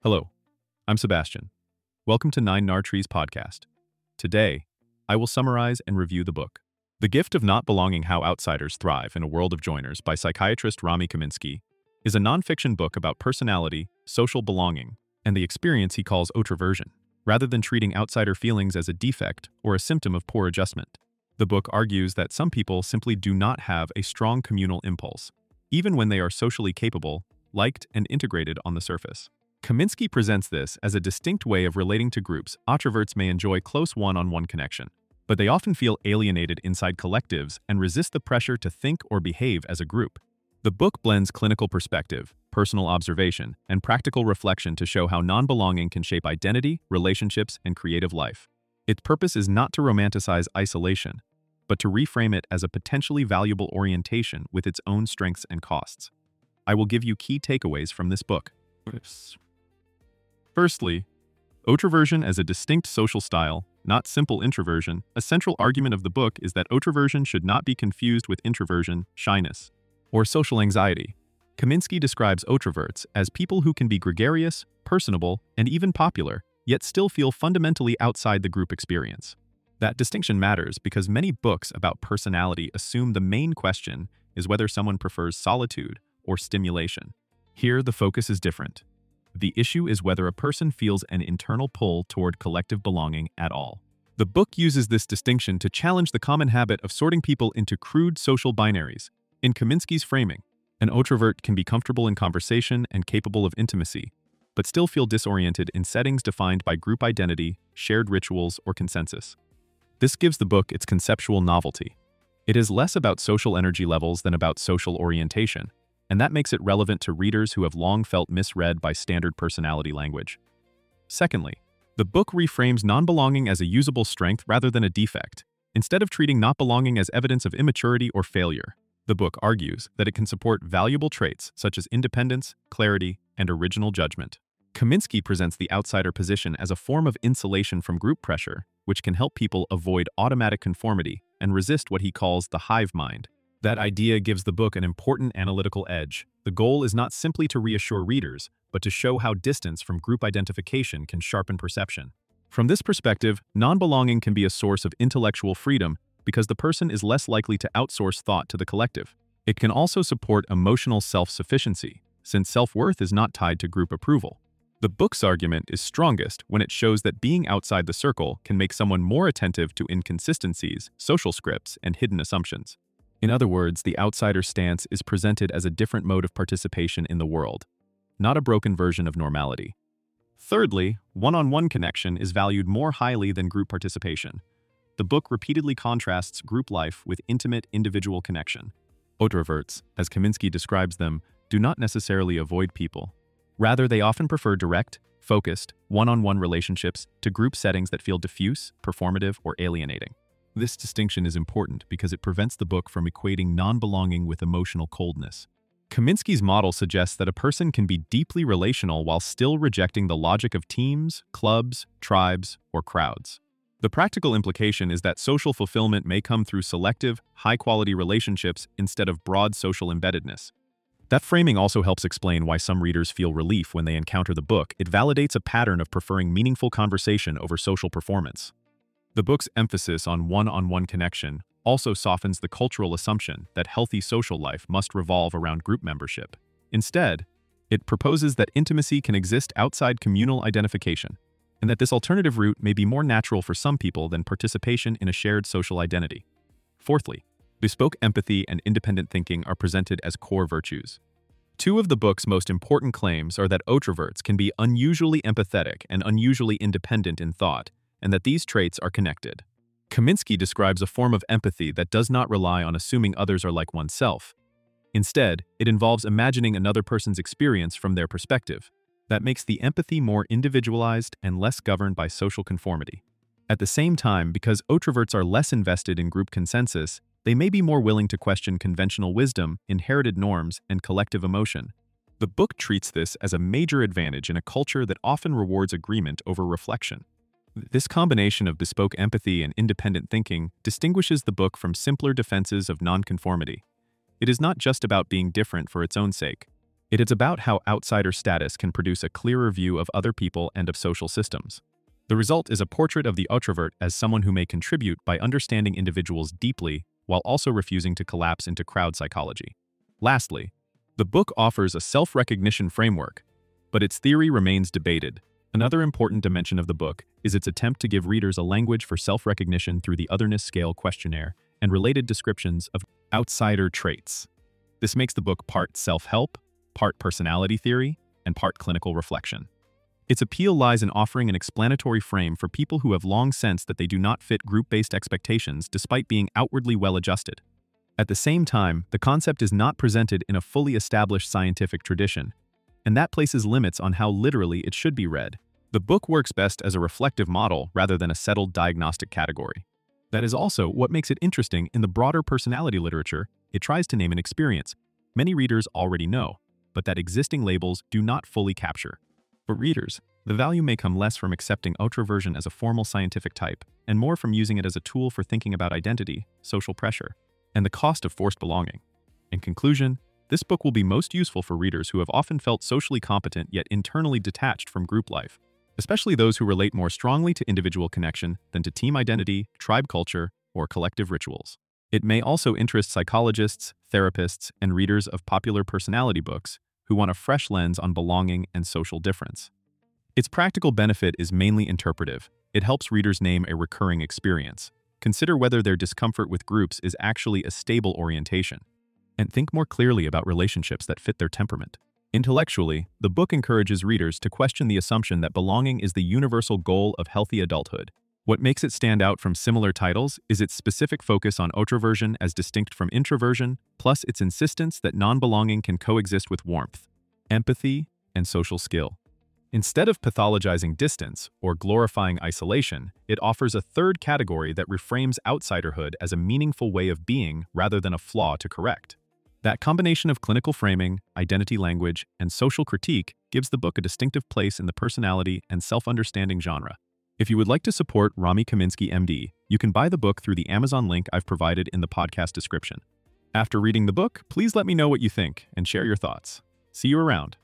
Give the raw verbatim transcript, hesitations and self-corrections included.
Hello, I'm Sebastian. Welcome to Nine Nar Trees podcast. Today, I will summarize and review the book, The Gift of Not Belonging: How Outsiders Thrive in a World of Joiners by psychiatrist Rami Kaminsky, is a nonfiction book about personality, social belonging, and the experience he calls outraversion, rather than treating outsider feelings as a defect or a symptom of poor adjustment. The book argues that some people simply do not have a strong communal impulse, even when they are socially capable, liked, and integrated on the surface. Kaminsky presents this as a distinct way of relating to groups. Outroverts may enjoy close one-on-one connection, but they often feel alienated inside collectives and resist the pressure to think or behave as a group. The book blends clinical perspective, personal observation, and practical reflection to show how non-belonging can shape identity, relationships, and creative life. Its purpose is not to romanticize isolation, but to reframe it as a potentially valuable orientation with its own strengths and costs. I will give you key takeaways from this book. Firstly, outraversion as a distinct social style, not simple introversion. A central argument of the book is that outraversion should not be confused with introversion, shyness, or social anxiety. Kaminsky describes outroverts as people who can be gregarious, personable, and even popular, yet still feel fundamentally outside the group experience. That distinction matters because many books about personality assume the main question is whether someone prefers solitude or stimulation. Here, the focus is different. The issue is whether a person feels an internal pull toward collective belonging at all. The book uses this distinction to challenge the common habit of sorting people into crude social binaries. In Kaminsky's framing, an outrovert can be comfortable in conversation and capable of intimacy, but still feel disoriented in settings defined by group identity, shared rituals, or consensus. This gives the book its conceptual novelty. It is less about social energy levels than about social orientation, and that makes it relevant to readers who have long felt misread by standard personality language. Secondly, the book reframes non-belonging as a usable strength rather than a defect. Instead of treating not belonging as evidence of immaturity or failure, the book argues that it can support valuable traits such as independence, clarity, and original judgment. Kaminsky presents the outsider position as a form of insulation from group pressure, which can help people avoid automatic conformity and resist what he calls the hive mind. That idea gives the book an important analytical edge. The goal is not simply to reassure readers, but to show how distance from group identification can sharpen perception. From this perspective, non-belonging can be a source of intellectual freedom because the person is less likely to outsource thought to the collective. It can also support emotional self-sufficiency, since self-worth is not tied to group approval. The book's argument is strongest when it shows that being outside the circle can make someone more attentive to inconsistencies, social scripts, and hidden assumptions. In other words, the outsider stance is presented as a different mode of participation in the world, not a broken version of normality. Thirdly, one-on-one connection is valued more highly than group participation. The book repeatedly contrasts group life with intimate individual connection. Outroverts, as Kaminsky describes them, do not necessarily avoid people. Rather, they often prefer direct, focused, one-on-one relationships to group settings that feel diffuse, performative, or alienating. This distinction is important because it prevents the book from equating non-belonging with emotional coldness. Kaminsky's model suggests that a person can be deeply relational while still rejecting the logic of teams, clubs, tribes, or crowds. The practical implication is that social fulfillment may come through selective, high-quality relationships instead of broad social embeddedness. That framing also helps explain why some readers feel relief when they encounter the book. It validates a pattern of preferring meaningful conversation over social performance. The book's emphasis on one-on-one connection also softens the cultural assumption that healthy social life must revolve around group membership. Instead, it proposes that intimacy can exist outside communal identification, and that this alternative route may be more natural for some people than participation in a shared social identity. Fourthly, bespoke empathy and independent thinking are presented as core virtues. Two of the book's most important claims are that outroverts can be unusually empathetic and unusually independent in thought, and that these traits are connected. Kaminsky describes a form of empathy that does not rely on assuming others are like oneself. Instead, it involves imagining another person's experience from their perspective. That makes the empathy more individualized and less governed by social conformity. At the same time, because outroverts are less invested in group consensus, they may be more willing to question conventional wisdom, inherited norms, and collective emotion. The book treats this as a major advantage in a culture that often rewards agreement over reflection. This combination of bespoke empathy and independent thinking distinguishes the book from simpler defenses of nonconformity. It is not just about being different for its own sake. It is about how outsider status can produce a clearer view of other people and of social systems. The result is a portrait of the introvert as someone who may contribute by understanding individuals deeply while also refusing to collapse into crowd psychology. Lastly, the book offers a self-recognition framework, but its theory remains debated. Another important dimension of the book is its attempt to give readers a language for self-recognition through the Otherness Scale questionnaire and related descriptions of outsider traits. This makes the book part self-help, part personality theory, and part clinical reflection. Its appeal lies in offering an explanatory frame for people who have long sensed that they do not fit group-based expectations despite being outwardly well-adjusted. At the same time, the concept is not presented in a fully established scientific tradition, and that places limits on how literally it should be read. The book works best as a reflective model rather than a settled diagnostic category. That is also what makes it interesting in the broader personality literature. It tries to name an experience many readers already know, but that existing labels do not fully capture. For readers, the value may come less from accepting introversion as a formal scientific type and more from using it as a tool for thinking about identity, social pressure, and the cost of forced belonging. In conclusion, this book will be most useful for readers who have often felt socially competent yet internally detached from group life, especially those who relate more strongly to individual connection than to team identity, tribe culture, or collective rituals. It may also interest psychologists, therapists, and readers of popular personality books who want a fresh lens on belonging and social difference. Its practical benefit is mainly interpretive. It helps readers name a recurring experience, consider whether their discomfort with groups is actually a stable orientation, and think more clearly about relationships that fit their temperament. Intellectually, the book encourages readers to question the assumption that belonging is the universal goal of healthy adulthood. What makes it stand out from similar titles is its specific focus on introversion as distinct from introversion, plus its insistence that non-belonging can coexist with warmth, empathy, and social skill. Instead of pathologizing distance or glorifying isolation, it offers a third category that reframes outsiderhood as a meaningful way of being rather than a flaw to correct. That combination of clinical framing, identity language, and social critique gives the book a distinctive place in the personality and self-understanding genre. If you would like to support Rami Kaminsky, M D, you can buy the book through the Amazon link I've provided in the podcast description. After reading the book, please let me know what you think and share your thoughts. See you around.